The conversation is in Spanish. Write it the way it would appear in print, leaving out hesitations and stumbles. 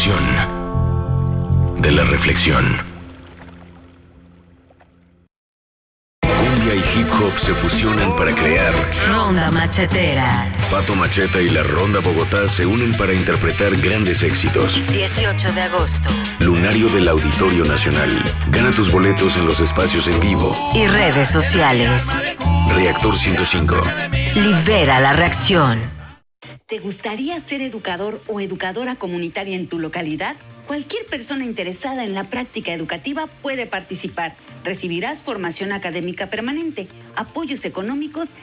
emoción, de la reflexión. Cumbia y hip hop se fusionan para crear Ronda Machetera. Pato Macheta y la Ronda Bogotá se unen para interpretar grandes éxitos. 18 de agosto. Lunario del Auditorio Nacional. Gana tus boletos en los espacios en vivo. Y redes sociales. Reactor 105. Libera la reacción. ¿Te gustaría ser educador o educadora comunitaria en tu localidad? Cualquier persona interesada en la práctica educativa puede participar. Recibirás formación académica permanente, apoyos económicos